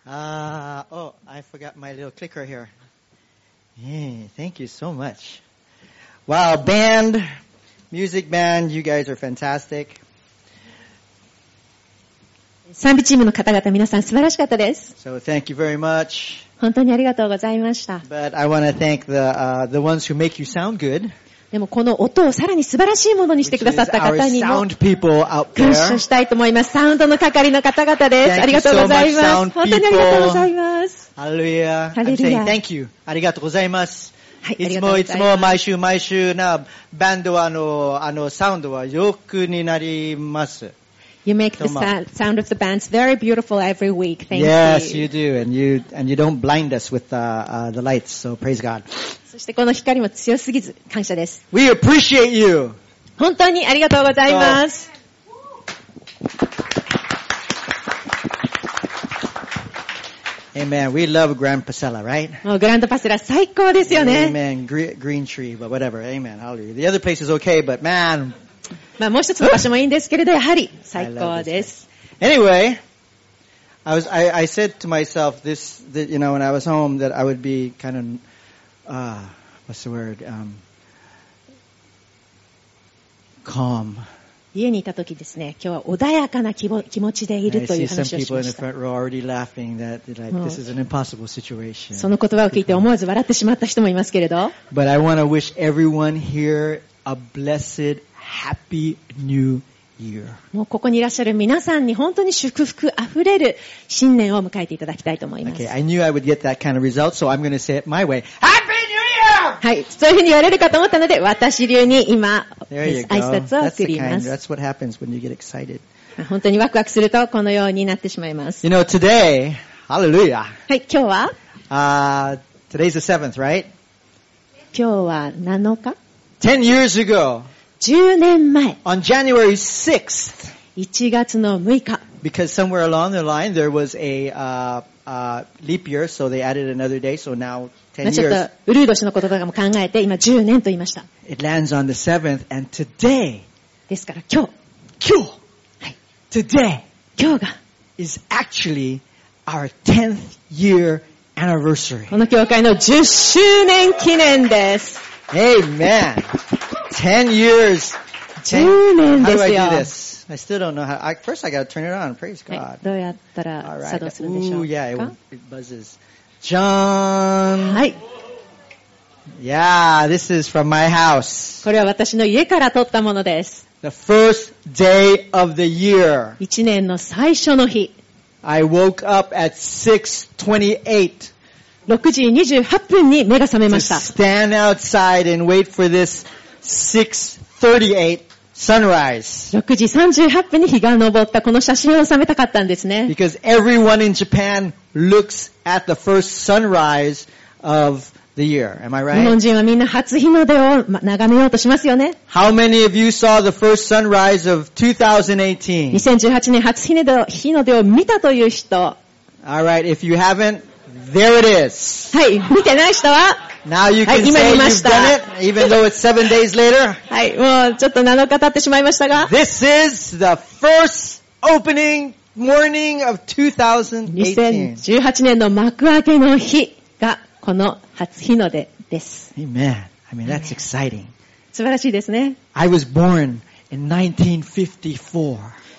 I forgot my little clicker here. Hey, thank you so much. Wow, band, music band, you guys are fantastic. 賛美チームの方々、皆さん素晴らしかったです。 So thank you very much. 本当にありがとうございました。 But I want to thank the ones who make you sound good. でもこの音をさらに素晴らしいものにしてくださった方にも感謝したいと思います。サウンドの係の方々です。ありがとうございます。本当にありがとうございます。 ハレルヤ。I'm saying thank you. ありがとうございます。はい、いつも毎週なバンドはサウンドは良くになります。 You make the sound of the bands very beautiful every week. Thank yes, you. Yes, you do. And you don't blind us with the lights. So praise God. そしてこの光も強すぎず感謝です。 We appreciate you. 本当にありがとうございます。 Amen. We love Grand Pasella, right? もうグランドパセラ最高ですよね。 Amen. Green tree, but whatever. Amen. Hallelujah. The other place is okay, but man. まあもう一つの場所もいいんですけれど、やはり最高です。 Anyway, I said to myself that, you know, when I was home that I would be kind of, what's the word? Calm. 家にいた時ですね、今日は穏やかな気持ちでいるという話をしました。その言葉を聞いて思わず笑ってしまった人もいますけれど。 But I want to wish everyone here a blessed, happy new year. もうここにいらっしゃる皆さんに本当に祝福あふれる新年を迎えていただきたいと思います。 Okay, I knew I would get that kind of result, so I'm going to say it my way. Happy New Year! はい、そういうふうに言われるかと思ったので、私流に今、挨拶を送ります。 That's what happens when you get excited. 本当にワクワクするとこのようになってしまいます。 You know, today, hallelujah. はい、今日は today's the 7th, right? 今日は7日 ?10 years ago. 10年前。 On January 6th. 1月の6日。 Because somewhere along the line there was a leap year, so they added another day, so now 10 years. ちょっとウルー年のこととかも考えて今10年と言いました。 It lands on the 7th, and today. ですから今日。 はい。Today. 今日が。 is actually our 10th year anniversary. この教会の10周年記念です。 Amen. 10 years. 10年ですよ。 How do I do this? I still don't know how. First I got to turn it on. Praise God. どうやったら作動するんでしょうか。 Yeah, it buzzes. John. はい。 Yeah, this is from my house. これは私の家から撮ったものです。 The first day of the year. 1年の最初の日。 I woke up at 6:28. 6時28分に目が覚めました。 To stand outside and wait for this 6:38 sunrise. 6時38分に日が昇ったこの写真を収めたかったんですね。 Because everyone in Japan looks at the first sunrise of the year. Am I right? 日本人はみんな初日の出を眺めようとしますよね。 How many of you saw the first sunrise of 2018? 2018年初日の出を見たという人。 Alright, if you haven't, there it is. はい、見てない人は Now you can say you've done it, even though it's 7 days later. はい、もうちょっと7日経ってしまいましたが。 This is the first opening morning of 2018. 2018年の幕開けの日がこの初日の出です。 Amen. I mean, that's exciting. 素晴らしいですね。 I was born in 1954.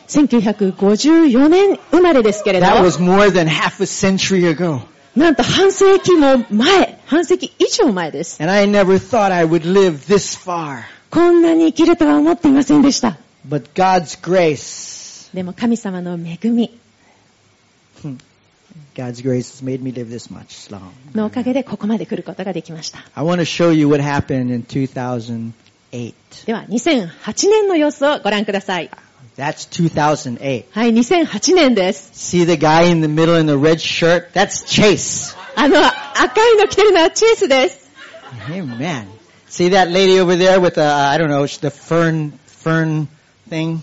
1954年生まれですけれど。 That was more than half a century ago. なんと半世紀も前、半世紀以上前です。 And I never thought I would live this far. こんなに生きるとは思っていませんでした。 But God's grace. でも神様の恵み。 God's grace has made me live this much long. のおかげでここまで来ることができました。 I want to show you what happened in 2008. では2008年の様子をご覧ください。 That's 2008. はい、2008年です。 See the guy in the middle in the red shirt? That's Chase. 赤いの着てるのはチェイスです。 Amen. See that lady over there with I don't know, the fern thing?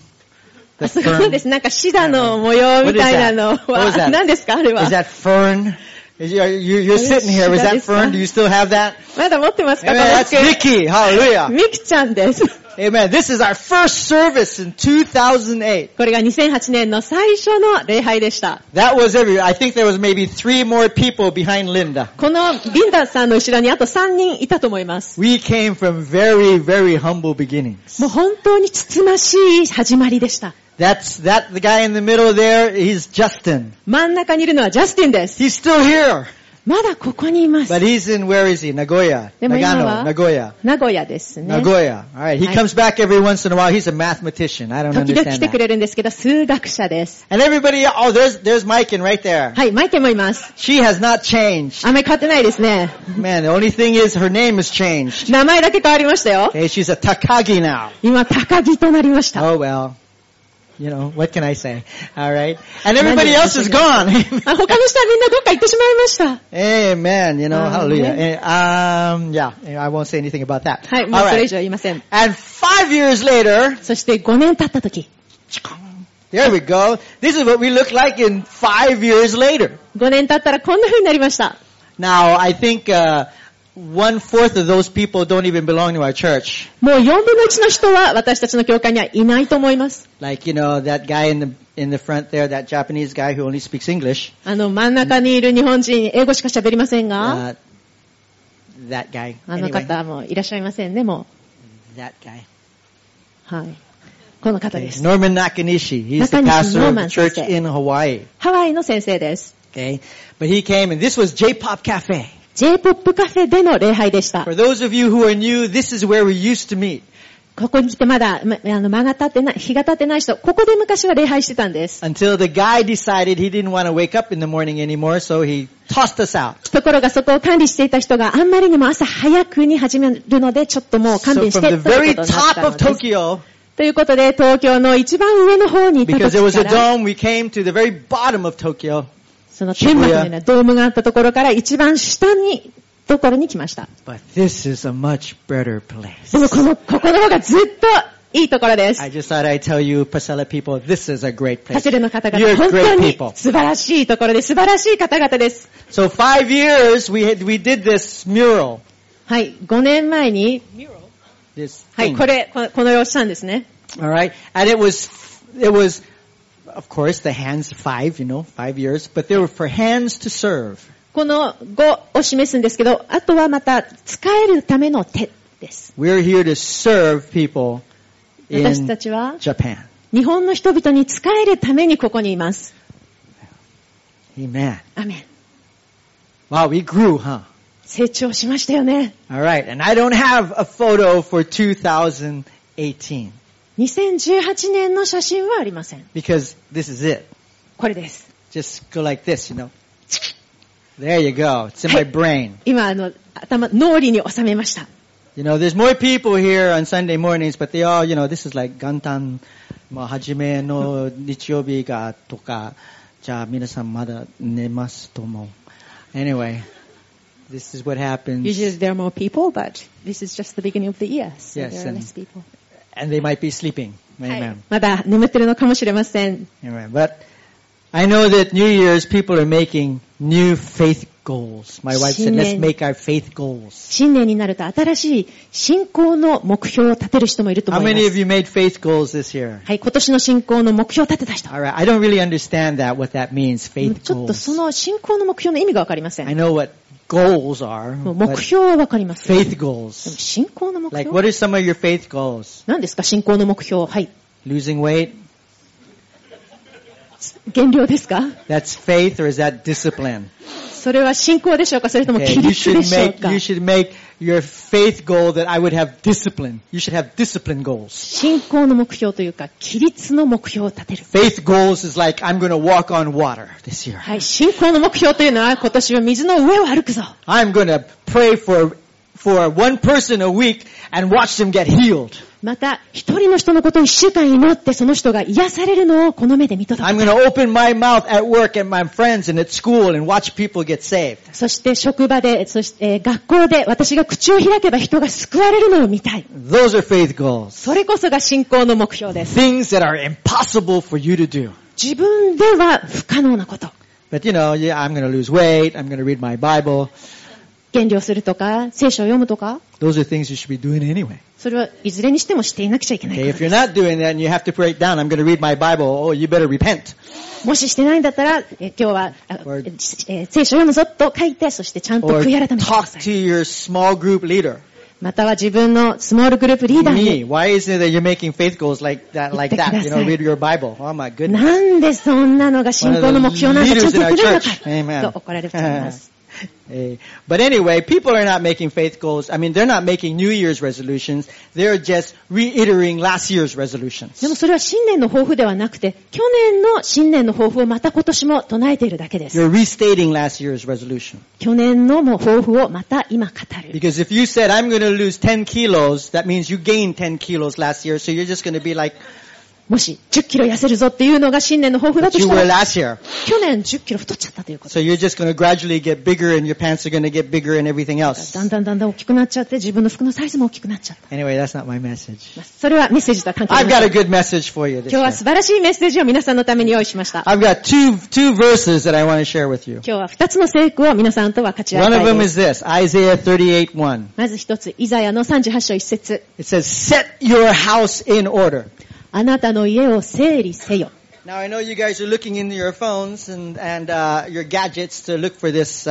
そうです。なんかシダの模様みたいなのは何ですかあれは。 Is that fern? You're sitting here. Was that Fern? Do you still have that? まだ持ってますか？ Amen. That's Vicky. Hallelujah. ミキちゃんです。 Amen. This is our first service in 2008. これが2008年の最初の礼拝でした。 That was I think there was maybe 3 more people behind Linda. このリンダさんの後ろにあと3人いたと思います。 We came from very, very humble beginnings. もう本当につつましい始まりでした。 The guy in the middle there, he's Justin. 真ん中にいるのはジャスティンです。 He's still here. まだここにいます。 But he's in, where is he? Nagoya. でも今は Nagoya. 名古屋ですね。 Nagoya. Alright. He comes back every once in a while. He's a mathematician. I don't 時々 understand 来てく that. れるんですけど、数学者です。 And everybody, there's Maiken right there. はい、マイケンもいます。 She has not changed. あんまり変わってないですね。 Man, the only thing is her name has changed. 名前だけ変わりましたよ。 Okay, she's a Takagi now. 今、高木となりました。 Oh well. You know, what can I say? Alright. And everybody else is gone. 他の人はみんなどっか行ってしまいました。 Amen. You know, hallelujah. Yeah, I won't say anything about that. はい、もうそれ以上言いません。 And 5 years later, そして5年経った時。 There we go. This is what we look like in 5 years later. 5年経ったらこんな風になりました。 Now, I think, 1/4 of those people don't even belong to our church. もう4分の1の人は私たちの教会にはいないと思います。 Like, you know, that guy in the front there, that Japanese guy who only speaks English. 真ん中にいる日本人、英語しか喋りませんが、 that guy. あの方もいらっしゃいませんね、もう。That guy. はい。この方です。 Norman Nakanishi. He's the pastor of the church in Hawaii. ハワイの先生です。 Okay. But he came and this was J-Pop Cafe. J-POP カフェでの礼拝でした。 For those of you who are new, this is where we used to meet. ここに来てまだ、間が経ってない、日が経ってない人、ここで昔は礼拝してたんです。 Until the guy decided he didn't want to wake up in the morning anymore, so he tossed us out. ところがそこを管理していた人があんまりにも朝早くに始めるので、ちょっともう勘弁して、 So from the very top of Tokyo, ということで、東京の一番上の方にいた時から、 because there was a dome, we came to the very bottom of Tokyo. その天幕のようなドームがあったところから一番下に、ところに来ました。 But this is a much better place. でもここの方がずっといいところです。 I just thought I'd tell you, Pasela people, this is a great place. パセルの方々、本当に素晴らしいところで素晴らしい方々です。 So 5 years we did this mural. はい、5年前に、はい、この様子したんですね。 Alright, and it was, of course, the hands 5, 5 years, but they were for hands to serve. この5を示すんですけど、あとはまた使えるための手です。 We're here to serve people in 私たちは Japan. 日本の人々に使えるためにここにいます。 Amen. アメン。 Wow, we grew, huh? 成長しましたよね。 Alright, and I don't have a photo for 2018. 2018年の写真はありません。 Because this is it. これです。 Just go like this, There you go. It's in my brain. 今脳裏に収めました。 There's more people here on Sunday mornings, but they all, this is like 元旦、初めの日曜日がとか、じゃあ皆さんまだ寝ますとも。Anyway, this is what happens. Usually there are more people, but this is just the beginning of the year. So yes, there are less people. And they might be sleeping. Amen. まだ眠ってるのかもしれません。 Amen. But I know that New Year's people are making new faith goals. My wife said, let's make our faith goals. 新年になると新しい信仰の目標を立てる人もいると思います。 How many of you made faith goals this year? はい、今年の信仰の目標を立てた人。 Alright, I don't really understand that, what that means, faith goals. ちょっとその信仰の目標の意味がわかりません。 I know what goals are. 目標はわかります。 Faith goals. でも信仰の目標 Like, what are some of your faith goals? 何ですか、信仰の目標。はい。 Losing weight? 減量ですか？ That's faith or is that discipline? それは信仰でしょうか、それとも規律でしょうか？ You should make your faith goal that I would have discipline. You should have discipline goals. 信仰の目標というか、規律の目標を立てる。 Faith goals is like, I'm going to walk on water this year. はい、信仰の目標というのは、今年は水の上を歩くぞ。 I'm going to pray for one person a week and watch them get healed. また、一人の人のことを1週間祈って、その人が癒されるのをこの目で見届けた。 I'm going to open my mouth at work and my friends and at school and watch people get saved. そして職場で、そして学校で私が口を開けば人が救われるのを見たい。 Those are faith goals. それこそが信仰の目標です。 Things that are impossible for you to do. 自分では不可能なこと。 But yeah, I'm going to lose weight. I'm going to read my Bible. 減量するとか、聖書を読むとか。 Those are things you should be doing anyway. それはいずれにしてもしていなくちゃいけないからです。 Okay, if you're not doing that and you have to break down, I'm going to read my Bible. Oh, you better repent. もししてないんだったら、今日は聖書を読むぞと書いて、そしてちゃんと悔い改めてください。 Or talk to your small group leader. または自分のスモールグループリーダーに。 Why isn't it that you're making faith goals like that? Read your Bible. Oh my goodness. なんでそんなのが信仰の目標なんかちゃんとするのかと怒られちゃいます。 But anyway, people are not making faith goals. I mean, they're not making New Year's resolutions. They're just reiterating last year's resolutions. でもそれは新年の抱負ではなくて、去年の新年の抱負をまた今年も唱えているだけです。 You're restating last year's resolution. 去年の抱負をまた今語る。 Because if you said, I'm going to lose 10 kilos, that means you gained 10 kilos last year. So you're just going to be like, もし10キロ痩せるぞっていうのが新年の抱負だとしたら、 去年10キロ太っちゃったということ。 So you're just going to gradually get bigger and your pants are going to get bigger and everything else. だんだん大きくなっちゃって自分の服のサイズも大きくなっちゃった。 Anyway, that's not my message. それはメッセージとは関係ない。 I've got a good message for you. 今日は素晴らしいメッセージを皆さんのために用意しました。 I've got two verses that I want to share with you. 今日は2つの聖句を皆さんと分かち合いたいです。 One of them is this, Isaiah 38:1. まず一つ、イザヤの38章1節。 It says, set your house in order. あなたの家を整理せよ。 Now I know you guys are looking into your phones and your gadgets to look for this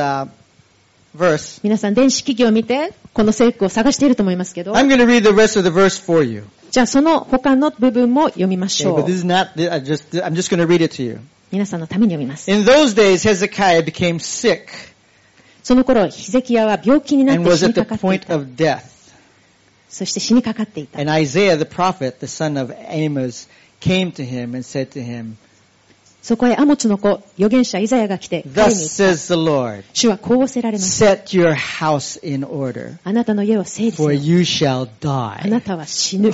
verse. 皆さん電子機器を見てこの聖句を探していると思いますけど。 I'm going to read the rest of the verse for you. じゃあその他の部分も読みましょう。 Okay, but this is not, I'm just going to read it to you. 皆さんのために読みます。 In those days, Hezekiah became sick その頃ヒゼキヤは病気になっ and て was 死に at the かかってい point た。 of death. そして死にかかっていた。 And Isaiah the prophet, the son of Amos, came to him and said to him, そこへアモツの子、預言者イザヤが来て、彼 Thus に言った。 says the Lord, 主はこうおせられます。 set your house in order, あなたの家を整理せ for よ。 you shall あな die, たは死ぬ。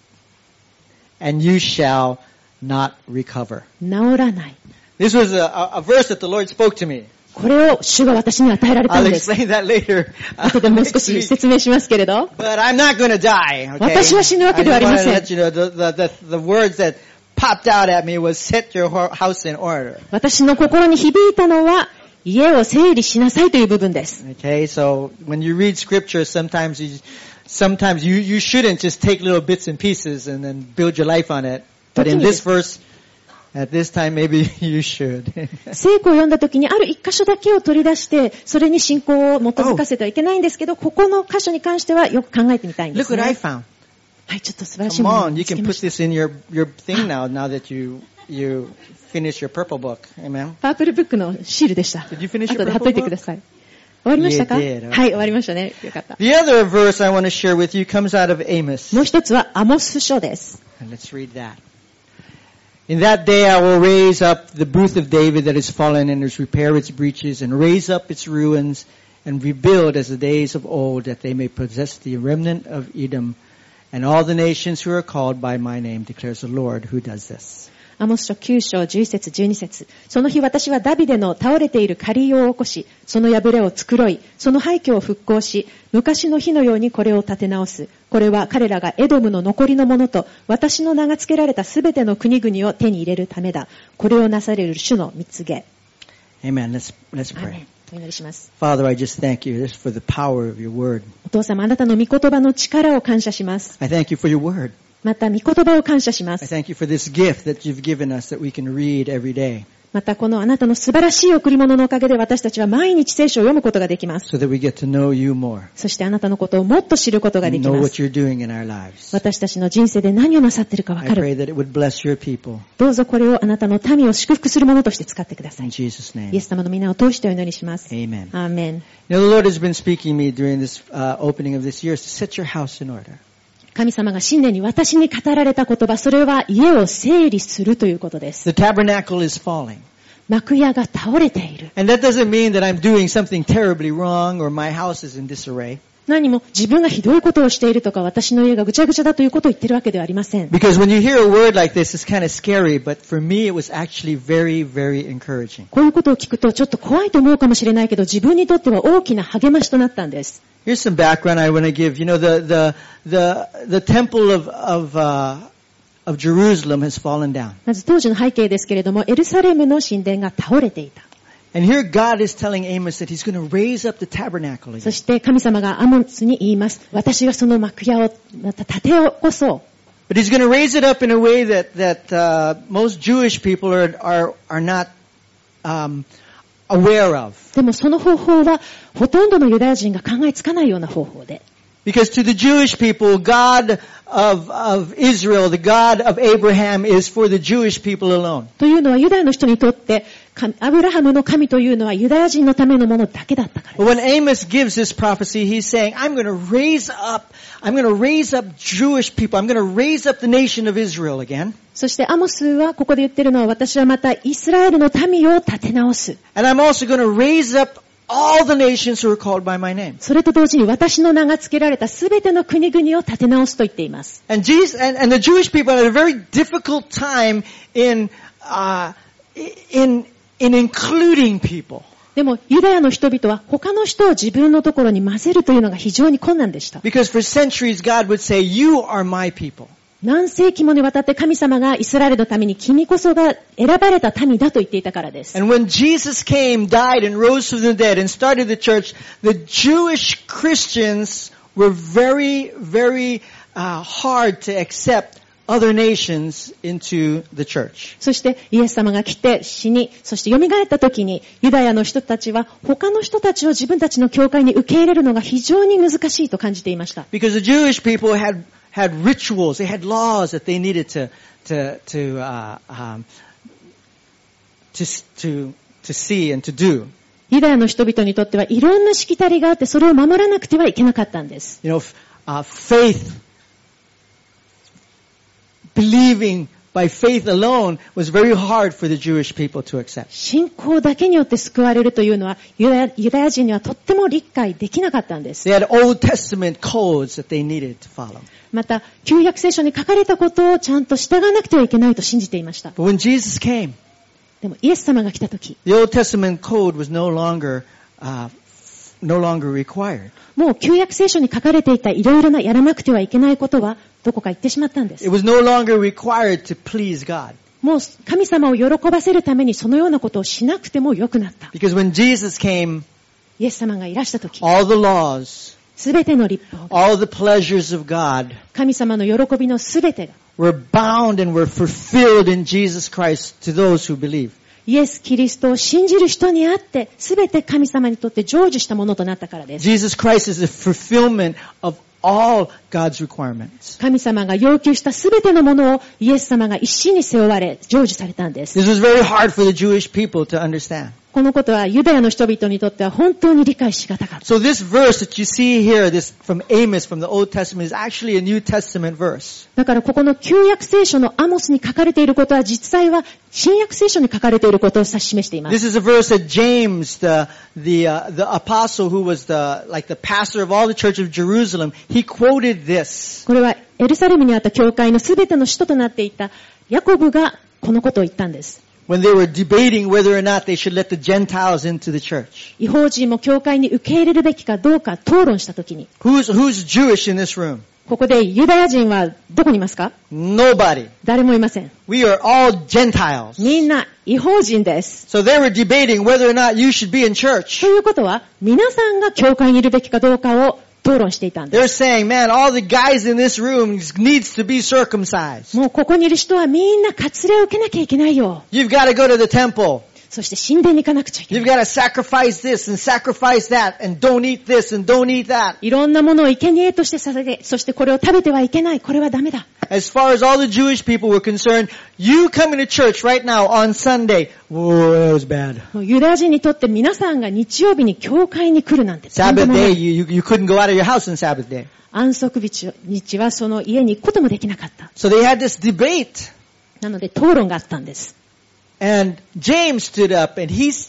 and you shall not recover. 治らない。 This was a verse that the Lord spoke to me. これを主が私に与えられた I'll んです。 explain that later. 後でもう少し説明しますけれど。 But I'm not going to die. Okay? 私は死ぬわけではありません。 I just want to let you know the words that popped out at me was set your house in order. 私の心に響いたのは、家を整理しなさいという部分です。 Okay, so when you read scripture, sometimes you shouldn't just take little bits and pieces and then build your life on it. But in this verse, at this time, maybe you should. 聖句を読んだ時にある一箇所だけを取り出して、それに信仰を基づかせてはいけないんですけど、ここの箇所に関してはよく考えてみたいんです Look ね。 what I found. はい、ちょっと素晴らしい Come ものを on, 見 you つけ can ま put した。 this in your thing now that you finish your purple book. Amen. パープルブックのシールでした。 Did you finish your 後で貼っといてください。終わりましたか？ You は did. い、終わりましたね。よかった。 The other verse I want to share with you comes out of Amos. もう一つはアモス書です。 And let's read that. In that day I will raise up the booth of David that is fallen and repair its breaches and raise up its ruins and rebuild as the days of old that they may possess the remnant of Edom and all the nations who are called by my name declares the Lord who does this. アモス書9章11節12節。その日私はダビデの倒れている仮を起こし、その破れを繕い、その廃墟を復興し、昔の日のようにこれを立て直す。これは彼らがエドムの残りのものと、私の名が付けられたすべての国々を手に入れるためだ。これをなされる主の蜜げ。 Amen. Let's pray. お祈りします。 Father, I just thank you for the power of your word. お父様、あなたの御言葉の力を感謝します。 I thank you for your word. また、御言葉を感謝しま I す。 thank you for this gift that you've given us that we can read every day また、このあなたの素晴らしい贈り物のおかげで私たちは毎日聖書を読むことができます。 so that we get to know you more, そしてあなたのことをもっと知ることができ know ま what す。 you're doing in our lives. 私たちの人生で何をなさっているかわ I かる。 pray that it would bless your people. どうぞこれをあなたの民を祝福するものとして使ってください。 In Jesus' イ name. エス様の皆を通してお祈りします。 Amen. アーメン。 You know, the Lord has been speaking to me during this opening of this year to set your house in order. 神様が新年に私に語られた言葉、それは家を整理するということです。 The tabernacle is falling. 幕屋が倒れている。 And that doesn't mean that I'm doing something terribly wrong or my house is in disarray. 何も自分がひどいことをしているとか、私の家がぐちゃぐちゃだということを言ってるわけではありません。 Because when you hear a word like this, it's kind of scary, but for me it was actually very, very encouraging. こういうことを聞くとちょっと怖いと思うかもしれないけど、自分にとっては大きな励ましとなったんです。 Here's some background I want to give. You know, the temple of Jerusalem has fallen down. まず当時の背景ですけれども、エルサレムの神殿が倒れていた。 And here God is telling Amos that he's going to raise up the tabernacle そ again. して神様がアモスに言います。私がその幕屋をまた立て起こそう。 But he's going to raise it up in a way that most Jewish people are not aware of. でもその方法はほとんどのユダヤ人が考えつかないような方法で。 Because to the Jewish people, God of Israel, the God of Abraham is for the Jewish people alone. というのはユダヤの人にとってアブラハムの神というのはユダヤ人のためのものだけだったから。 But when Amos gives this prophecy, he's saying, I'm going to raise up Jewish people. I'm going to raise up the nation of Israel again. そしてアモスはここで言ってるのは私はまたイスラエルの民を立て直す。 And I'm also going to raise up all the nations who are called by my name. それと同時に私の名が付けられたすべての国々を立て直すと言っています。 And the Jewish people had a very difficult time in including people. でもユダヤの人々は他の人を自分のところに混ぜるというのが非常に困難でした。 Because for centuries God would say, you are my people. 何世紀もにわたって神様がイスラエルのために君こそが選ばれた民だと言っていたからです。 And when Jesus came, died, and rose from the dead and started the church, the Jewish Christians were very, very hard to accept other nations into the church. そしてイエス様が来て死に、そして蘇った時にユダヤの人たちは他の人たちを自分たちの教会に受け入れるのが非常に難しいと感じていました。 Because the Jewish people had rituals, they had laws that they needed to see and to do. ユダヤの人々にとってはいろんなしきたりがあってそれを守らなくてはいけなかったんです。 You know, faith, believing by faith alone was very hard for the Jewish people to accept. 信仰だけによって救われるというのはユダヤ人にはとっても理解できなかったんです。 They had Old Testament codes that they needed to follow. また旧約聖書に書かれたことをちゃんと従わなくてはいけないと信じていました。 But when Jesus came, でもイエス様が来たとき、 the Old Testament code was no longer required. もう旧約聖書に書かれていたいろいろなやらなくてはいけないことはどこか行ってしまったんです。 It was no longer required to please God. もう神様を喜ばせるためにそのようなことをしなくてもよくなった。 Because when Jesus came, イエス様がいらしたとき、 all the laws, すべての律法、 all the pleasures of God 神様の喜びのすべてが were bound and were fulfilled in Jesus Christ to those who believe. イエス・キリストを信じる人にあって、すべて神様にとって成就したものとなったからです。 Jesus Christ is the fulfillment of all God's requirements. 神様が要求したすべてのものをイエス様が一身に背負われ、成就されたんです。 This was very hard for the Jewish people to understand. このことはユダヤの人々にとっては本当に理解しがたかった。 So this verse that you see here, this from Amos from the Old Testament, is actually a New Testament verse. だからここの旧約聖書のアモスに書かれていることは実際は新約聖書に書かれていることを指し示しています。 This is a verse that James, the apostle who was the pastor of all the church of Jerusalem, he quoted this. これはエルサレムにあった教会のすべての使徒となっていたヤコブがこのことを言ったんです。 When they were debating whether or not they should let the Gentiles into the church. 異邦人も教会に受け入れるべきかどうか討論したときに。 Who's Jewish in this room? ここでユダヤ人はどこにいますか？ Nobody. 誰もいません。 We are all Gentiles. みんな異邦人です。 So they were debating whether or not you should be in church. ということは、皆さんが教会にいるべきかどうかを討論していたんです。 They're saying, man, all the guys in this room needs to be circumcised. もうここにいる人はみんな割礼を受けなきゃいけないよ。 You've got to go to the temple. そして神殿に行かなくちゃいけない。 You've got to sacrifice this and sacrifice that and don't eat this and don't eat that. いろんなものを生贄として捧げ、そしてこれを食べてはいけない。これはダメだ。 As far as all the Jewish people were concerned, you coming to church right now on Sunday, whoa, that was bad. ユダヤ人にとって皆さんが日曜日に教会に来るなんて。 Sabbath day, you couldn't go out of your house on Sabbath day. 安息日はその家に行くこともできなかった。 So they had this debate. なので討論があったんです。 And James stood up and he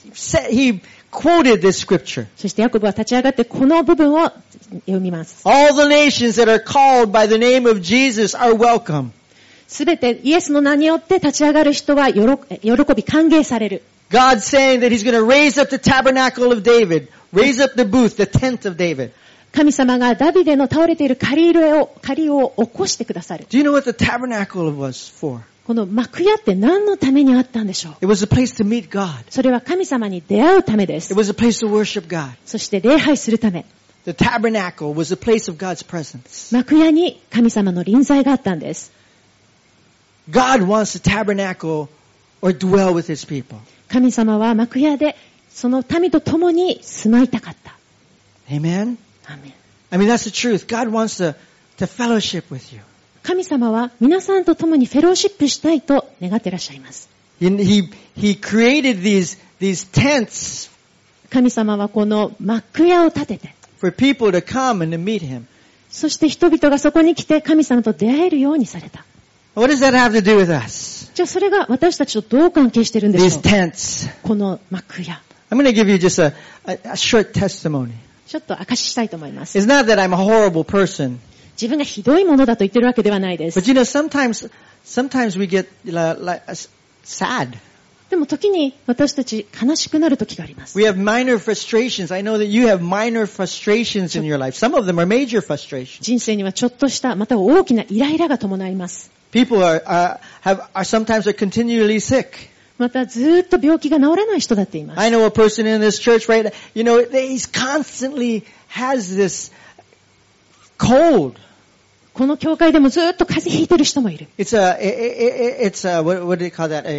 quoted this scripture. そしてヤコブは立ち上がってこの部分を読みます。 All the nations that are called by the name of Jesus are welcome. すべてイエスの名によって立ち上がる人は喜び歓迎される。 God's saying that He's going to raise up the tabernacle of David, raise up the booth, the tent of David. 神様がダビデの倒れている借りを起こしてくださる。 Do you know what the tabernacle was for? この幕屋って何のためにあったんでしょう。 It was a place to meet God. それは神様に出会うためです It。was a place to worship God. そして礼拝するため。 The tabernacle was a place of God's presence. 幕屋に神様の臨在があったんです。 God wants the tabernacle or dwell with His people. 神様は幕屋でその民と共に住まいたかった。 Amen? アーメン。 I mean, that's the truth. God wants to fellowship with you. 神様は皆さんと共にフェローシップしたいと願っていらっしゃいます。 He created these tents 神様はこの幕屋を建てて、 for people to come and to meet Him. そして人々がそこに来て神様と出会えるようにされた。 What does that have to do with us? じゃあそれが私たちとどう関係しているんでしょ These う。 tents. この幕屋。 I'm going to give you just a short testimony. ちょっと証ししたいと思います。 It's not that I'm a horrible person, 自分がひどいものだと言ってるわけではないです。 but you know, sometimes we get like sad. でも時に私たち悲しくなる時があります。 We have minor frustrations. I know that you have minor frustrations in your life. Some of them are major frustrations. 人生にはちょっとしたまた大きなイライラが伴います。 People sometimes are continually sick. またずーっと病気が治らない人だっています。 I know a person in this church right now, you know, he's constantly has this cold. この教会でもずーっと風邪ひいてる人もいる。 It's what do they call that?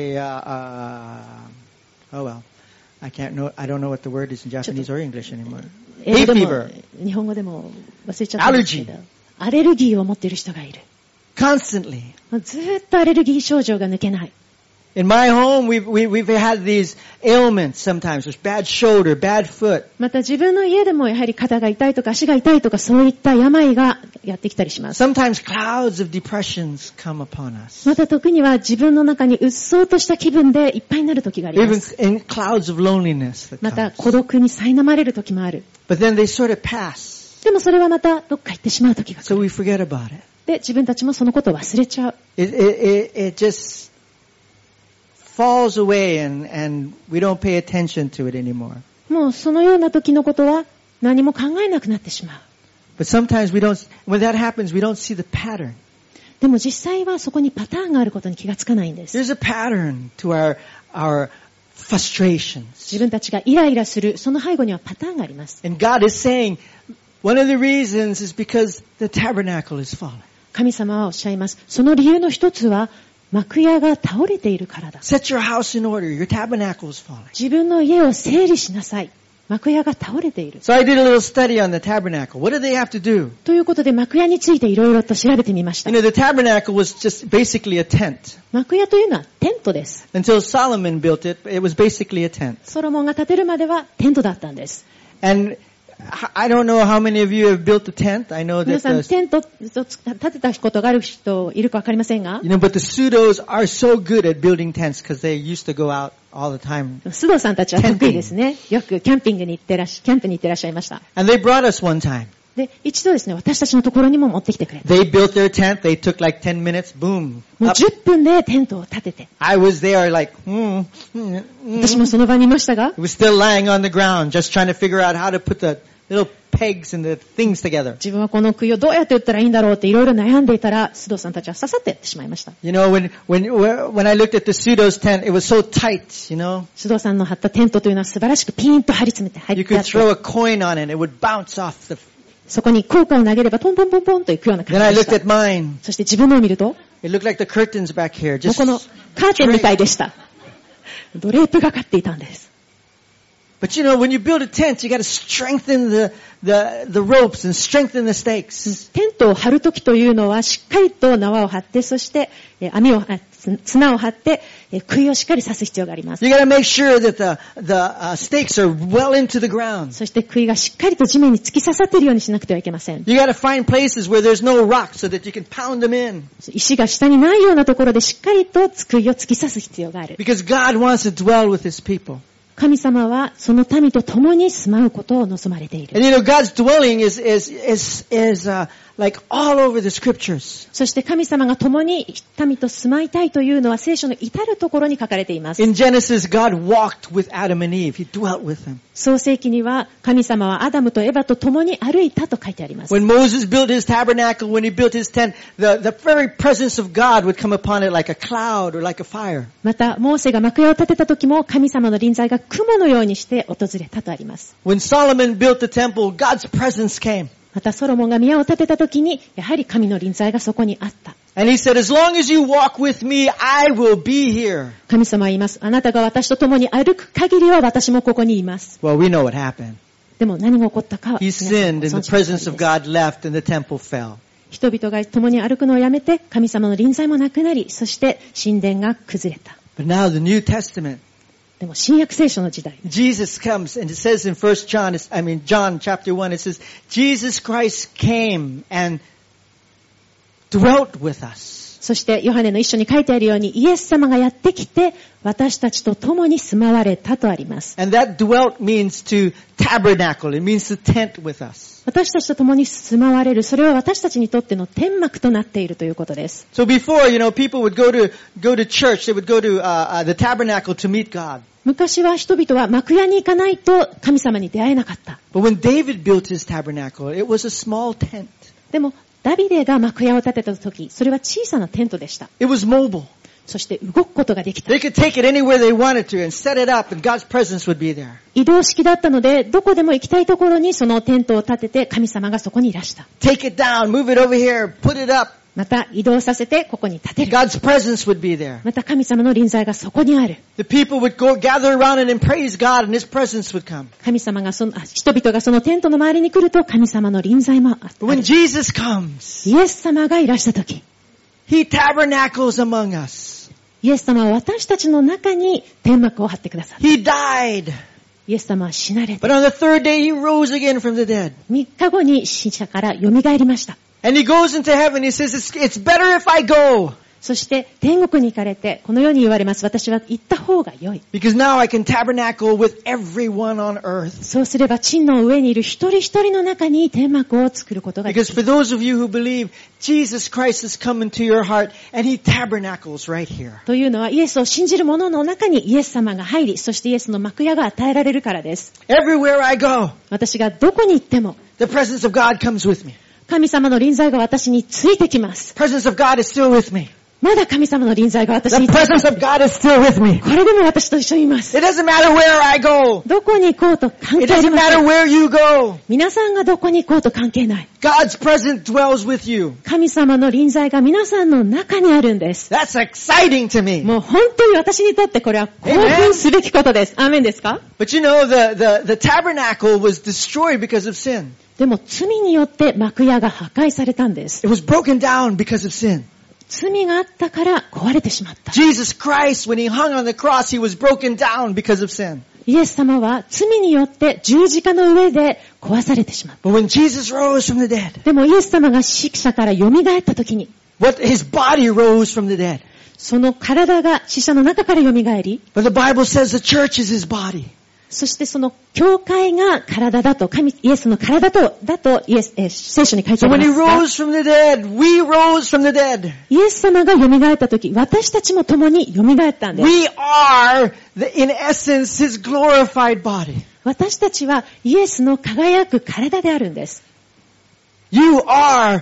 Oh well, I don't know what the word is in Japanese or English anymore. 英 Hay 語でも fever. 日本語でも忘れちゃったんですけど、アレルギーを持っている人がいる。 Constantly. ずーっとアレルギー症状が抜けない。 In my home, we've had these ailments sometimes. There's bad shoulder, bad foot. また自分の家でもやはり肩が痛いとか足が痛いとかそういった病がやってきたりします。 Sometimes clouds of depressions come upon us. また時には自分の中にうっそうとした気分でいっぱいになる時がありま Even す。 in clouds of loneliness that また comes. 孤独に苛まれる時もある。 But then they sort of pass. でもそれはまたどっか行ってしまう時が来 So る。 we forget about it. で、自分たちもそのことを忘れちゃう。 It just falls away and we don't pay attention to it anymore. もうそのような時のことは何も考えなくなってしまう。 But sometimes when that happens, we don't see the pattern. でも実際はそこにパターンがあることに気がつかないんです。 There's a pattern to our frustrations. 自分たちがイライラする、その背後にはパターンがあります。 And God is saying, one of the reasons is because the tabernacle is falling. 神様はおっしゃいます。その理由の一つは、幕屋が倒れているからだ。 Set your house in order. Your tabernacle is falling. 自分の家を整理しなさい。幕屋が倒れている。 So I did a little study on the tabernacle. What did they have to do? ということで幕屋についていろいろと調べてみました You。know, the tabernacle was just basically a tent. 幕屋というのはテントです。 Until Solomon built it, it was basasically a tent. ソロモンが建てるまではテントだったんです。 And I don't know how many of you have built a tent. I know 皆 that さんテントを建てたことがある人いるかわかりませんが、 you know, but the pseudos are so good at building tents because they used to go out all the time. 須藤さんたちは得意ですね。よくキャンプに行ってらっしゃいました。 And they brought us one time. で、一度ですね、私たちのところにも持ってきてくれた。 They built their tent. They took like 10 minutes. Boom. もう Up. 10分でテントを建てて、 I was there like, 私もその場にいましたが、 It was still lying on the ground, just trying to figure out how to put the little pegs and the things together. 自分はこの杭をどうやって打ったらいいんだろうっていろいろ悩んでいたら、須藤さんたちはささってやってしまいました。 You know, when I looked at the pseudos tent, it was so tight, you know. 須藤さんの張ったテントというのは素晴らしくピーンと張り詰めて入 You ってあ could って、 throw a coin on it, it would bounce off the... そこに硬貨を投げればポンポンポンポンと行くような Then I 感じで looked し at た。 mine. そして自分のを見ると、も It looked like the curtains back here, う just... このカーテンみたいでした。ドレープがかっていたんです。 But you know, when you build a tent, you got to strengthen the ropes and strengthen the stakes. テントを張るときというのはしっかりと縄を張って、そして綱を張って、杭をしっかり刺す必要があります。 You got to make sure that the stakes are well into the ground. そして杭がしっかりと地面に突き刺さっているようにしなくてはいけません。 You got to find places where there's no rocks so that you can pound them in. 石が下にないようなところでしっかりと杭を突き刺す必要がある。 Because God wants to dwell with His people. 神様はその民と共に住まうことを望まれている。 And you know, God's dwelling is like all over the scriptures. そして神様が共に民と住まいたいというのは聖書の至るところに書かれています。 In Genesis, God walked with Adam and Eve. He dwelt with them. 創世記には神様はアダムとエバと共に歩いたと書いてあります。 When Moses built his tabernacle, when he built his tent, the very presence of God would come upon it like a cloud or like a fire. また、モーセが幕屋を建てた時も神様の臨在が雲のようにして訪れたとあります。 When Solomon built the temple, God's presence came. また、ソロモンが宮を建てた時に、やはり神の臨在がそこにあった。 And he said, as long as you walk with me, I will be here. 神様は言います。あなたが私と共に歩く限りは私もここにいます。 Well, we know what happened. でも何が起こったかは、 He sinned and the presence of God left and the temple fell. 人々が共に歩くのをやめて、神様の臨在もなくなり、そして神殿が崩れた。 But now the New Testament, でも新約聖書の時代。 Jesus comes and it says in 1 John, John chapter 1, it says, Jesus Christ came and dwelt with us. そしてヨハネの一書に書いてあるように、イエス様がやってきて、私たちと共に住まわれたとあります。 And that dwelt means to tabernacle. It means to tent with us. 私たちと共に住まわれる、それは私たちにとっての天幕となっているということです。 So before, people would go to church. They would go to the tabernacle to meet God. 昔は人々は幕屋に行かないと神様に出会えなかった。 But when David built his tabernacle, it was a small tent. でも、ダビデが幕屋を建てた時、それは小さなテントでした。 It was mobile. そして動くことができた。 They could take it anywhere they wanted to and set it up and God's presence would be there. 移動式だったので、どこでも行きたいところにそのテントを建てて神様がそこにいらした。 Take it down, move it over here, put it up. また移動させてここに建てる。 God's presence would be there. また神様の臨在がそこにある。 The people would gather around it and praise God and His presence would come. 神様が人々がそのテントの周りに来ると神様の臨在もあった。 When Jesus comes, イエス様がいらしたとき、 He tabernacles among us. イエス様は私たちの中に天幕を張ってくださった。 He died. イエス様は死なれて、 But on the third day He rose again from the dead. 3日後に死者から蘇りました。 And He goes into heaven. He says, it's better if I go. そして天国に行かれて、このように言われます。私は行った方が良い。 Because now I can tabernacle with everyone on earth. そうすれば地の上にいる一人一人の中に天幕を作ることがで Because き for る。 those of you who believe, Jesus Christ has come into your heart and He tabernacles right here. というのはイエスを信じる者の中にイエス様が入り、そしてイエスの幕屋が与えられるからです。 Everywhere I go, 私がどこに行っても、 the presence of God comes with me. 神様の臨在が私についてきます。 The presence of God is still with me. まだ神様の臨在が私 The についてきま presence す。 of God is still with me. これでも私と一緒にいます。 It doesn't matter where I go. どこに行こうと関 It 係あり doesn't ませ matter ん。 where you go. 皆さんがどこに行こうと関係ない。 God's presence dwells with you. 神様の臨在が皆さんの中にあるんです。 That's exciting to me. もう本当に私にとってこれは興奮すべきことです。アーメンですか？ But you know, the tabernacle was destroyed because of sin. でも罪によって幕屋が破壊されたんです。 It was broken down because of sin. 罪があったから壊れてしまった。 Jesus Christ, when He hung on the cross, He was broken down because of sin. イエス様は罪によって十字架の上で壊されてしまった。 But when Jesus rose from the dead, でもイエス様が死者から蘇った時に、 His body rose from the dead. その体が死者の中から蘇り、 But the Bible says the church is His body. そしてその教会が体だと、イエスの体だと聖書に書いて So あ when り He ますが、 rose from the dead, we rose from the dead. イエス様が蘇った時、私たちも共に蘇ったんです。 We are, in essence, His glorified body. 私たちはイエスの輝く体であるんです。 You are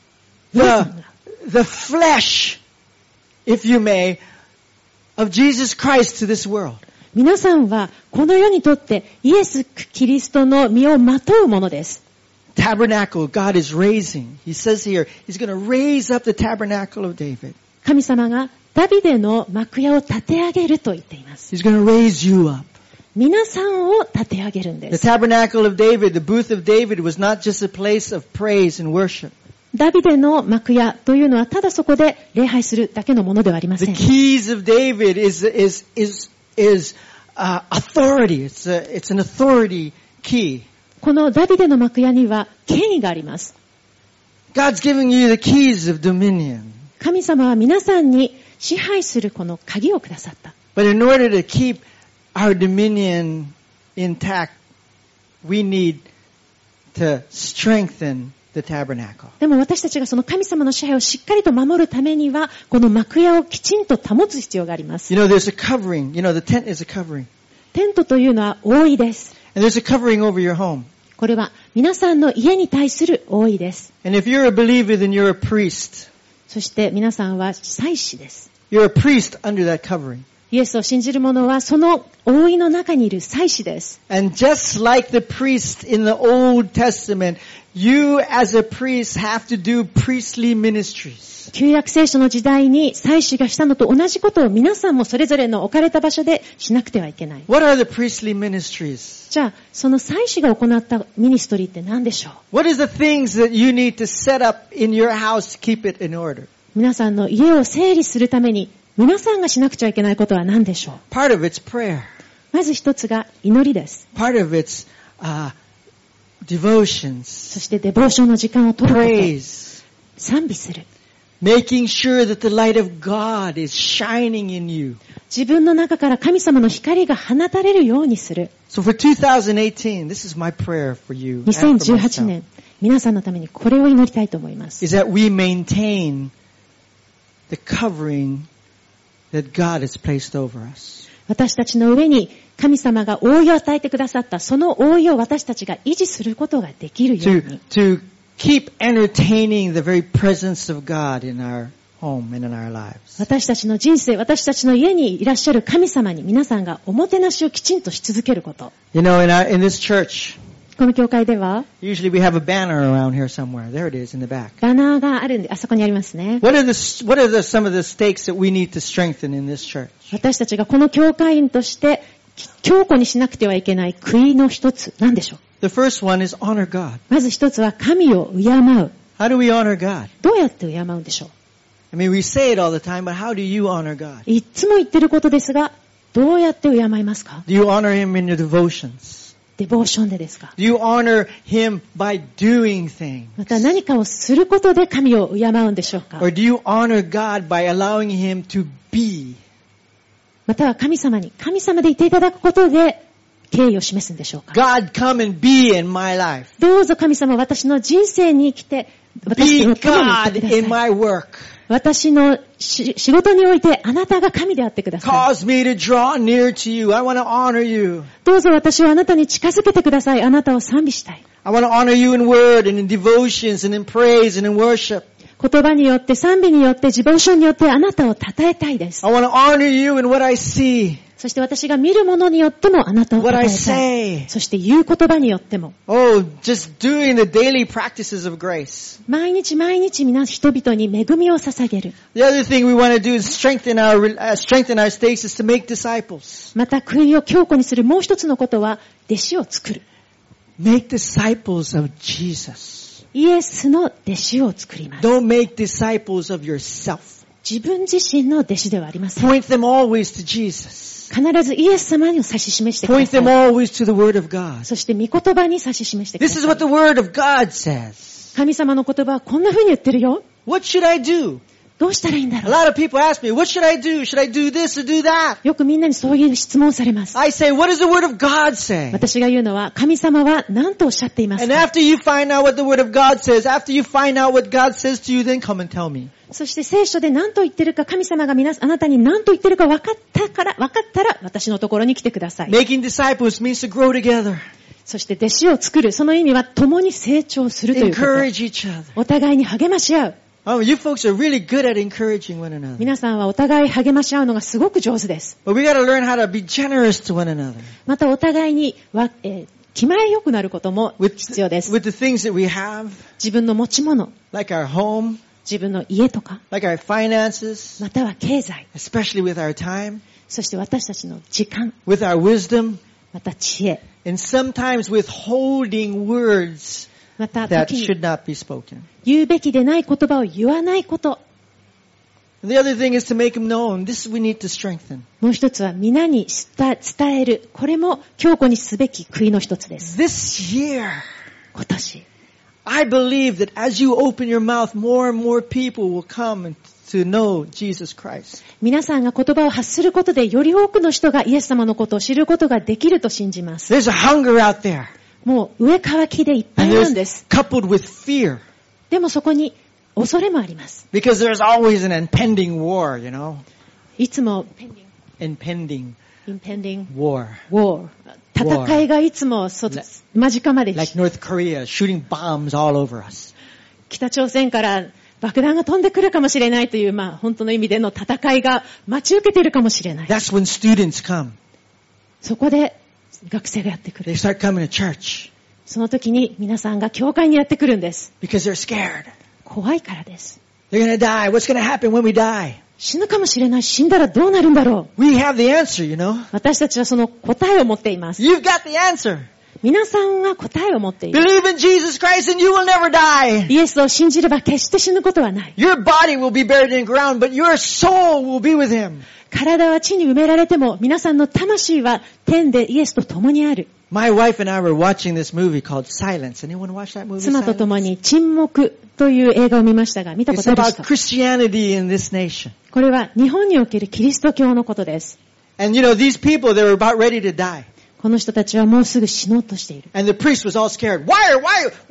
the flesh, if you may, of Jesus Christ to this world. 皆さんはこの世にとってイエス・キリストの身をまとうものです。 Tabernacle, God is raising. He says here, He's going to raise up the tabernacle of David. 神様がダビデの幕屋を立て上げると言っています。 He's going to raise you up. 皆さんを立て上げるんで The す。 tabernacle of David, the booth of David, was not just a place of praise and worship. ダビデの幕屋というのはただそこで礼拝するだけのものではありませ The ん。 keys of David is authority. It's an authority key. このダビデの幕屋には権威があります。 God's giving you the keys of dominion. 神様は皆さんに支配するこの鍵をくださった。 But in order to keep our dominion intact, we need to strengthen the tabernacle. でも私たちがその神様の支配をしっかりと守るためには、この幕屋をきちんと保つ必要があります。 You know, there's a covering. You know, the tent is a covering. テントというのは覆いです。 And there's a covering over your home. これは皆さんの家に対する覆いです。 And if you're a believer, then you're a priest. そして皆さんは祭司です。 You're a priest under that covering. イエスを信じる者はその覆いの中にいる祭司です。 And just like the priest in the Old Testament, you as a priest have to do priestly ministries. 旧約聖書の時代に祭司がしたのと同じことを皆さんもそれぞれの置かれた場所でしなくてはいけない。 What are the priestly ministries? じゃあ、その祭司が行ったミニストリーって何でしょう？ What is the things that you need to set up in your house to keep it in order? 皆さんの家を整理するために皆さんがしなくちゃいけないことは何でしょう？ Part of it's prayer. まず一つが祈りです。 Part of it's devotions. そしてデボーションの時間を取ること。 Praise. 賛美する。 Making sure that the light of God is shining in you. 自分の中から神様の光が放たれるようにする。 So for 2018, this is my prayer for you. 2018年、皆さんのためにこれを祈りたいと思います。 Is that we maintain the covering that God has placed over us. 私たちの上に神様が覆いを与えてくださったその覆いを私たちが維持することができるように。 To keep entertaining the very presence of God in our home and in our lives. 私たちの人生、私たちの家にいらっしゃる神様に皆さんがおもてなしをきちんとし続けること。 You know, in this church, この教会では usually we have a banner around here somewhere. There it is in the back. バナーがあるんで、あそこにありますね。 What are some of the stakes that we need to strengthen in this church? 私たちがこの教会員として強固にしなくてはいけない杭の一つ、何でしょう？ The first one is honor God. まず一つは神を敬う。 How do we honor God? どうやって敬うんでしょう？ I mean, we say it all the time, but how do you honor God? いつも言ってることですが、どうやって敬いますか？ Do you honor Him in your devotions? デボーションでですか？ Do you honor Him by doing things? また何かをすることで神を敬うんでしょうか？ Or do you honor God by allowing Him to be? または神様に神様でいていただくことで敬意を示すんでしょうか？ God, come and be in my life. どうぞ神様、私の人生に来て、私 Be の共にい God てくださ in い。 my work. 私の仕事においてあなたが神であってください。 Cause me to draw near to you. I want to honor you. どうぞ私をあなたに近づけてください。あなたを賛美したい。 I want to honor you in word and in devotions and in praise and in worship. 言葉によって、賛美によって、デボーションによってあなたを称えたいです。 I want to honor you in what I see, そして私が見るものによってもあなたを称 what え I たい。 say. そして言う言葉によっても。 Oh, just doing the daily practices of grace. 毎日毎日人々に恵みを捧げる。 The other thing we want to do is strengthen our stakes is to make disciples. また、杭を強固にするもう一つのことは、弟子を作る。 Make disciples of Jesus. イエスの弟子を作ります。 Don't make disciples of yourself. 自分自身の弟子ではありません。 Point them always to Jesus. 必ずイエス様に指し示してくだ Point さ them い。 always to the Word of God. そして御言葉に指し示してくだ This さ is い。 what the Word of God says. 神様の言葉はこんな風に言ってるよ。 What should I do? どうしたらいいんだ A ろう。 lot of people ask me, what should I do? Should I do this or do that? よくみんなにそういう質問をされます。 I say, what does the Word of God say? 私が言うのは、神様は何とおっしゃっています And か？ after you find out what the Word of God says, after you find out what God says to you, then come and tell me. そして聖書で何と言ってるか、神様があなたに何と言ってるか分かったら、私のところに来てください。 Making disciples means to grow together. そして弟子を作る。その意味は共に成長するということ。 Encourage each other. お互いに励まし合う。 Oh, you folks are really good at encouraging one another. 皆さんはお互い励まし合うのがすごく上手です。 But we got to learn how to be generous to one another. またお互いに気前よくなることも必要です。 With the things that we have, 自分の持ち物、 like our home, 自分の家とか、 like our finances, または経済、 especially with our time, そして私たちの時間、 with our wisdom, また知恵、 and sometimes withholding words また that 時に should not be spoken. 言うべきでない言葉を言わないこと。 And the other thing is to make them known. This we need to strengthen. もう一つは皆に伝える。これも強固にすべき杭の一つです。 This year, 今年。 I believe that as you open your mouth, more and more people will come to know Jesus Christ. 皆さんが言葉を発することでより多くの人がイエス様のことを知ることができると信じます。 There's a hunger out there. もう上乾きでいっぱい And なんです。 there's coupled with fear. でもそこに恐れもあります。 Because there's always an impending war, you know. いつも Impending impending war. war 戦いがいつも間近まで Like North Korea shooting bombs all over us. 北朝鮮から爆弾が飛んでくるかもしれないという、本当の意味での戦いが待ち受けているかもしれない。 That's when students come. そこで学生がやってく They る。 start coming to church その時に皆さんが教会にやってくるんです。 because they're scared. 怖いからです。 They're going to die. What's going to happen when we die? 死ぬかもしれない。死んだらどうなるんだろう。 We have the answer, you know. 私たちはその答えを持っています。 You've got the answer. 皆さんは答えを持っている。 Believe in Jesus Christ and you will never die. イエスを信じれば決して死ぬことはない。 Your body will be buried in the ground, but your soul will be with him. 体は地に埋められても、皆さんの魂は天でイエスと共にある。 My wife and I were watching this movie called Silence. Anyone watch that movie? 妻と Silence? 共に沈黙という映画を見ましたが、見たこ It's とある about 人。 Christianity in this nation. これは日本におけるキリスト教のことです。 And you know, these people, they were about ready to die. この人たちはもうすぐ死のうとしている。 And the priest was all scared. Why are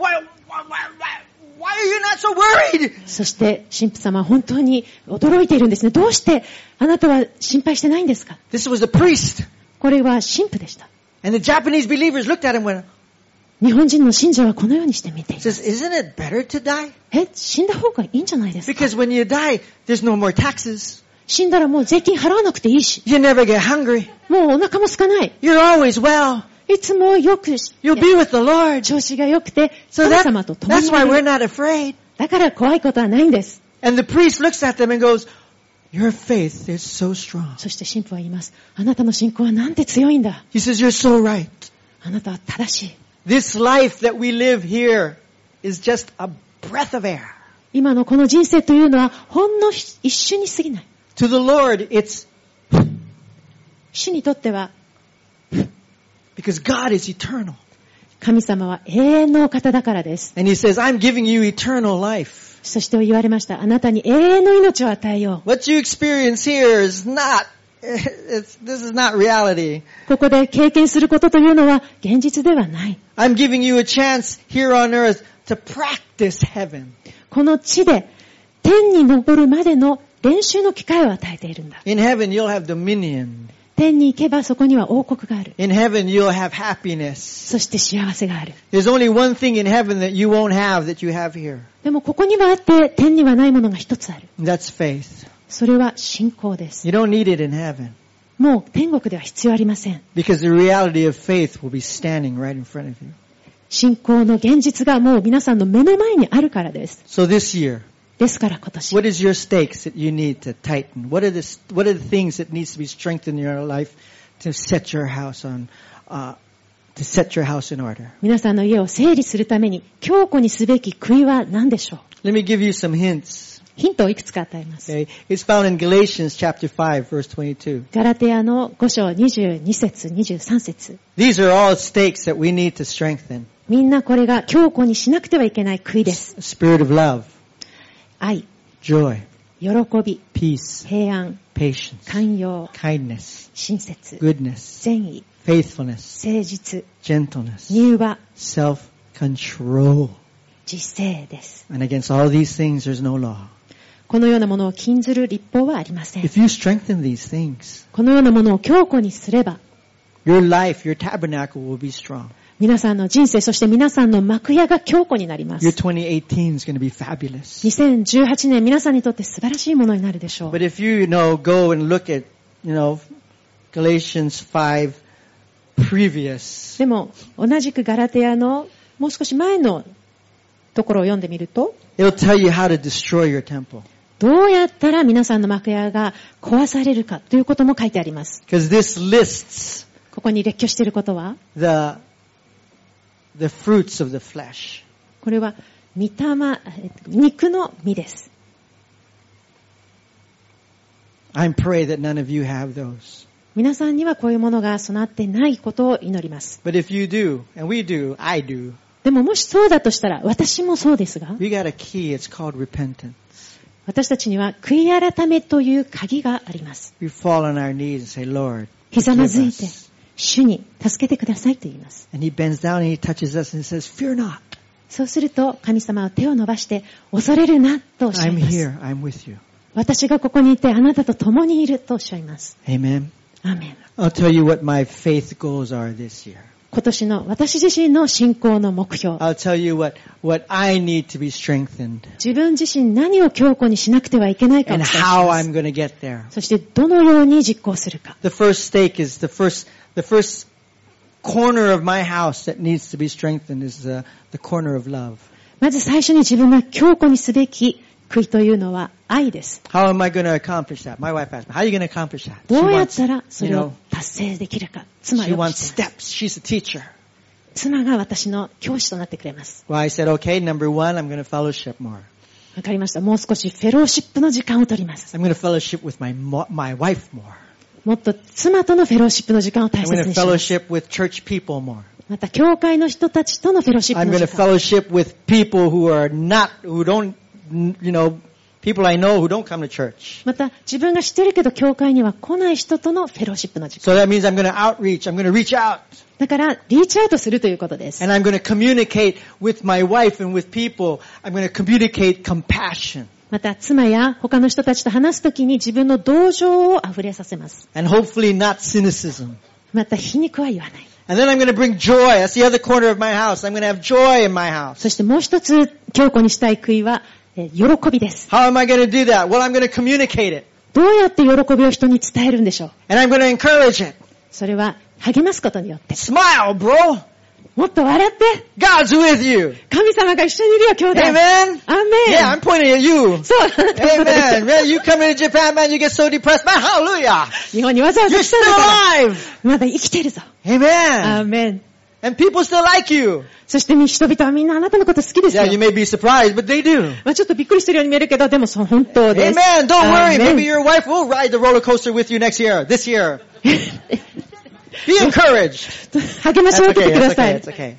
you not so worried? そして神父様は本当に驚いているんですね。どうしてあなたは心配してないんですか？ This was the priest. これは神父でした。 And the Japanese believers looked at him and went, 日本人の信者はこのようにして見ています。 says, isn't it better to die? 死んだ方がいいんじゃないですか？ Because when you die, there's no more taxes. 死んだらもう税金払わなくていいし、 You never get hungry. もうお腹も空かない。 You're always well. いつもよく、 You'll be with the Lord. 調子が良くて、 So 神様と共 that's に why い we're る。 not afraid. だから怖いことはないんです。 And the priest looks at them and goes, your faith is so strong. そして神父は言います。あなたの信仰はなんて強いんだ。 He says, you're so right. あなたは正しい。 This life that we live here is just a breath of air. 今のこの人生というのはほんの一瞬に過ぎない。 To the Lord, it's 主にとっては because God is eternal. 神様は永遠のお方だからです。 And he says, I'm giving you eternal life. そして言われました。あなたに永遠の命を与えよう。 What you experience here is this is not reality. ここで経験することというのは現実ではない。 I'm giving you a chance here on earth to practice heaven. この地で天に昇るまでの練習の機会を与えているんだ。 In heaven, you'll have dominion. 天に行けばそこには王国がある。 In heaven, you'll have happiness. そして幸せがある。 There's only one thing in heaven that you won't have that you have here. でもここにはあって天にはないものが一つある。 That's faith. それは信仰です。 You don't need it in heaven もう天国では必要ありません。 because the reality of faith will be standing right in front of you. 信仰の現実がもう皆さんの目の前にあるからです。 So this year, ですから今年。 what is your stakes that you need to tighten? What are the things that needs to be strengthened in your life to set your house in order? 皆さんの家を整理するために強固にすべき杭は何でしょう？ Let me give you some hints. ヒントをいくつか与えます。 Okay? It's found in Galatians chapter 5, verse 22. ガラテヤの5章22節23節。 These are all stakes that we need to strengthen. みんなこれが強固にしなくてはいけない杭です。 Spirit of love, 愛、 joy, 喜び、 peace, 平安、 patience, 寛容、 kindness, 親切、 goodness, 善意、 faithfulness, 誠実、 gentleness, 柔和、 self-control. 自制です。 And against all these things, there's no law. このようなものを禁ずる立法はありません。 If you strengthen these things, このようなものを強固にすれば、 your life, your tabernacle will be strong. 皆さんの人生、そして皆さんの幕屋が強固になりま Your す。 2018 is going to be fabulous. 2018年、皆さんにとって素晴らしいものになるでしょう。 But if you go and look at, Galatians 5 previous, でも、同じくガラテヤのもう少し前のところを読んでみると、 it'll tell you how to destroy your temple. どうやったら皆さんの幕屋が壊されるかということも書いてあります。 Because this lists ここに列挙していることは、 the fruits of the flesh. これは肉の実です。 I pray that none of you have those. 皆さんにはこういうものが備わってないことを祈ります。 But if you do, and we do, I do, でももしそうだとしたら、私もそうですが、 we got a key. It's called repentance. 私たちには悔い改めという鍵があります。 We fall on our knees and say, Lord, ひざまず forgive いて us. 主に助けてくださいと言います。 And he bends down and he touches us and says, fear not. そうすると神様は手を伸ばして恐れるなとおっしゃい I'm ます。 here. I'm with you. 私がここにいてあなたと共にいるとおっしゃいます。 Amen. アーメン。 I'll tell you what my faith goals are this year. 今年の私自身の信仰の目標。 I'll tell you what I need to be strengthened 自分自身何を強固にしなくてはいけないかをお and 伝えし how ます。 I'm going to get there. そしてどのように実行するか。 The first stake is the first corner of my house that needs to be strengthened is the corner of love. まず最初に自分が強固にすべき杭というのは愛です。 How am I going to accomplish that? My wife asked me, how are you going to accomplish that? どうやったらそれを達成できるか。妻 she よ wants steps. She's a teacher. 妻が私の教師となってくれます。 Well, I said, okay, number one, I'm going to fellowship more. わかりました。もう少しフェローシップの時間を取ります。 I'm going to fellowship with my wife more. もっと妻とのフェローシップの時間を大 I'm 切 going to にします。 fellowship with church people more. また教会の人たちとのフェローシップ I'm の going 時 to 間。 fellowship with people who don't, people I know who don't come to church. また自分が知ってるけど教会には来ない人とのフェローシップの時間。 So that means I'm going to outreach. I'm going to reach out. だからリーチアウトするということです。 And I'm going to communicate with my wife and with people. I'm going to communicate compassion. また妻や他の人たちと話すときに自分の同情を溢れさせます。 And hopefully not cynicism. また皮肉は言わない。 And then I'm going to bring joy. That's the other corner of my house. I'm going to have joy in my house. そしてもう一つ強固にしたい杭は喜びです。 How am I going to do that? Well, I'm going to communicate it. どうやって喜びを人に伝えるんでしょう。 And I'm going to encourage it. それは励ますことによって。 Smile, bro. もっと笑って。 God's with you. 神様が一緒にいるよ、兄弟。 Amen. アーメン。 Yeah, I'm pointing at you. そう。 Amen. Man, you come into Japan, man, you get so depressed. Man, hallelujah. 日本にわざわざ You're 来たん still だから。 alive. まだ生きてるぞ。アー Amen. メン。 And people still like you. そして人々はみんなあなたのこと好きですよ Yeah, you。may be surprised, but they do. まあちょっとびっくりしてるように見えるけど、でもそう本当です。 Amen. Don't ア worry. ーメン Maybe your wife will ride the roller coaster with you this year. Be encouraged. 励まし That's を受け okay. てくだ That's さ okay. い That's。okay.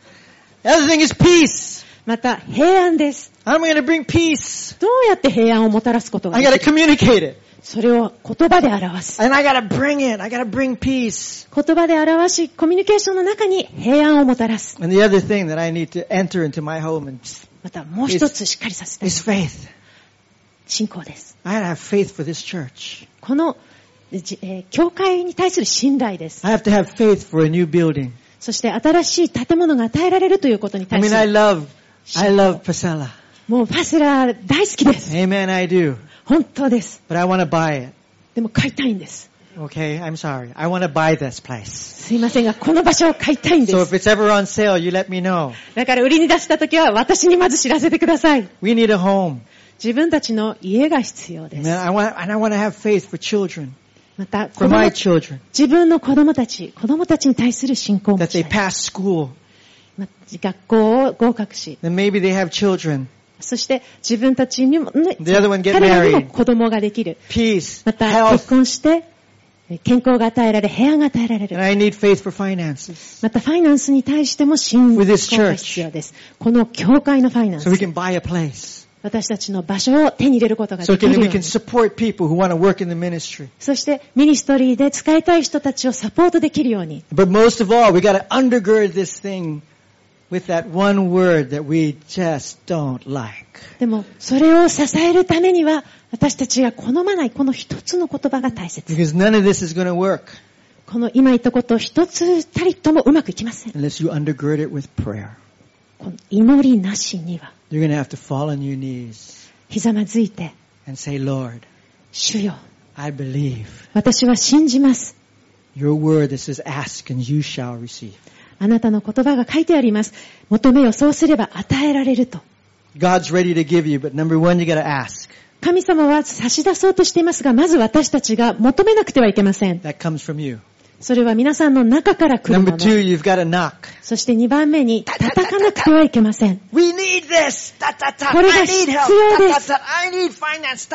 The other thing is peace. また平安です。 How am I going to bring peace? どうやって平安をもたらすことが I で got き to る？ communicate it. それを言葉で表す。 And I got to bring it. I got to bring peace. 言葉で表し、コミュニケーションの中に平安をもたらす。 And the other thing that I need to enter into my home またもう一つしっかりさせたい。 is faith. 信仰です。 I got to have faith for this church. この、教会に対する信頼です。 I have to have faith for a new building. そして新しい建物が与えられるということに I 対す mean, I る。 love Pasella. もうパセラ大好きです。 Amen, I do. 本当です。 But I want to buy it. でも買いたいんです。 Okay, I'm sorry. I want to buy this place. すいませんが、この場所を買いたいんで So す。 if it's ever on sale, you let me know. だから売りに出したときは私にまず知らせてください。 We need a home. 自分たちの家が必要で Amen. す。 I want to have faith for children, また for my children, 自分の子供たちに対する信仰を持 that ち they たい。 pass school. 学校を合格し、 Then maybe they have children. そして自分たちにも、 The other one get 彼らにも married. 子供ができる。 Peace, また health. 結婚して健康が与えられ、平安が与えられ And る。 I need faith for finances. またファイナンスに対しても信仰 With this が church. 必要です。この教会のファイナン So we ス。 can buy a place. 私たちの場所を手に入れることが So できるよう we に can。support people who want to work in the ministry. そしてミニストリーで使いたい人たちをサポートできるように。 But most of all, we got to undergird this thing with that one word that we just don't like. でもそれを支えるためには私たちが好まないこの一つの言葉が大切。 Because none of this is going to work この今言ったこと一つたりともうまくいきません。 unless you undergird it with prayer. この祈りなしには You're going to have to fall on your knees ひざまずいて、 and say, Lord, 主よ、 I believe 私は信じます。 your word that says ask and you shall receive. あなたの言葉が書いてあります。求めよ、そうすれば与えられると。 God's ready to give you, but number one, you got to ask. 神様は差し出そうとしていますが、まず私たちが求めなくてはいけません。 That comes from you. それは皆さんの中から来るも Number の。 two, you've got to knock. そして2番目に叩かなくてはいけません。 We need this. I これが need 必 help. 要です I need finance.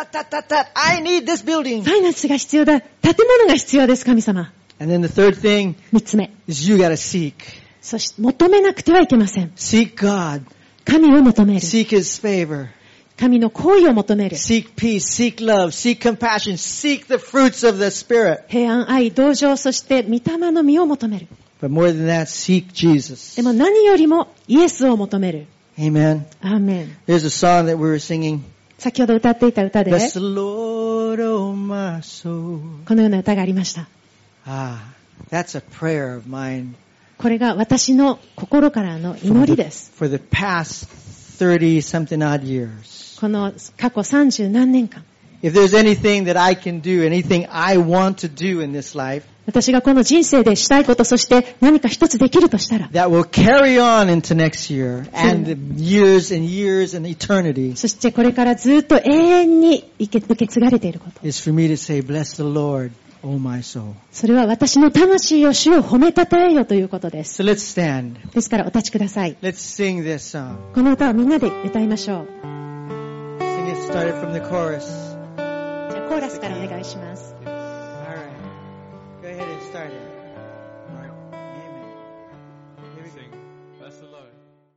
I need this building. ファイナンスが必要だ。建物が必要です、神様。 And then the third thing 3つ目。 is you got to seek. そして求めなくてはいけません。 Seek God. 神を求める。 Seek His favor. 神の行為を求める。 Seek peace. Seek love. Seek compassion. Seek the fruits of the Spirit. 平安、愛、同情、そして御霊の実を求める。 But more than that, seek Jesus. でも何よりもイエスを求める。 Amen. アーメン。 There's a song that we were singing. 先ほど歌っていた歌で、 Bless the Lord, oh my soul. このような歌がありました。 That's a prayer of mine これが私の心からの祈りです。 for the past 30 something odd years. この過去30何年間。 If there's anything that I can do, anything I want to do in this life, 私がこの人生でしたいこと、そして何か一つできるとしたら、 that will carry on into next year and years and years and eternity, そしてこれからずっと永遠に受け継がれていること。 is for me to say, bless the Lord, oh my soul. それは私の魂を主を褒めたたえよということです。 So let's stand. ですからお立ちください。 Let's sing this song. この歌をみんなで歌いましょう。 Sing it started from the chorus. じゃあコーラスからお願いします。 All right. Go ahead and start it. Amen. Here we Sing. Bless the Lord.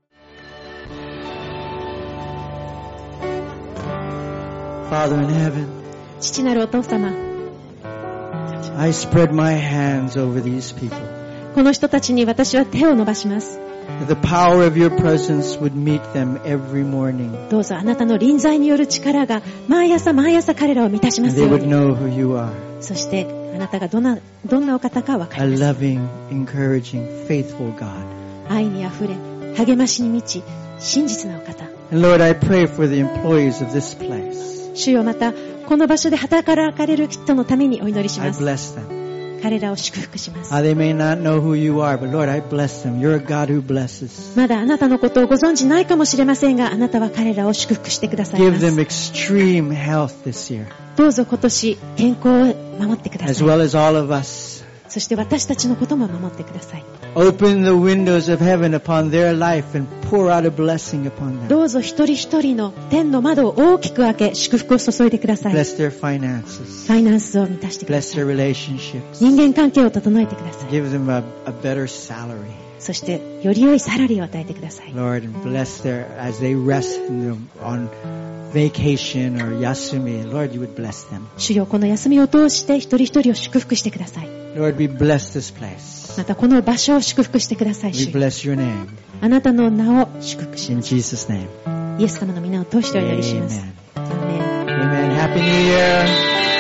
Father in heaven, 父なるお父様、 I spread my hands over these people. この人たちに私は手を伸ばします。 That the power of your presence would meet them every morning. どうぞあなたの臨在による力が毎朝毎朝彼らを満たしま And す they よう would に。 know who you are. そしてあなたがどんなお方かわか A ります。 loving, encouraging, faithful God. 愛にあふれ、励ましに満ち、真実なお方。 And Lord, I pray for the employees of this place. 主よ、またこの場所で働かれる人のためにお祈りし I ます。 bless them. 彼らを祝福します。 They may not know who you are, but Lord, I bless them. You're a God who blesses. まだあなたのことをご存知ないかもしれませんが、あなたは彼らを祝福してくださいま Give them す。 extreme health this year, どうぞ今年健康を守ってくだ as さい。 well as all of us. そして私たちのことも守ってください。 Open the windows of heaven upon their life and pour out a blessing upon them. どうぞ一人一人の天の窓を大きく開け、祝福を注いでください。 Bless their finances. ファイナンスを満たしてくだ Bless さい。 their relationships. 人間関係を整えてください。 Give them a better salary. そしてより良いサラリーを与えてください。 Lord, and bless as they rest on vacation or yasumi. Lord, you would bless them. 主よ、この休みを通して一人一人を祝福してください。 Lord, we bless this place. またこの場所を祝福してください。 We 主よ、 bless your name. あなたの名を祝福し In ます。 Jesus' name. イエス様の皆を通してお祈りします。 Amen. アーメン。 Amen. Happy New Year.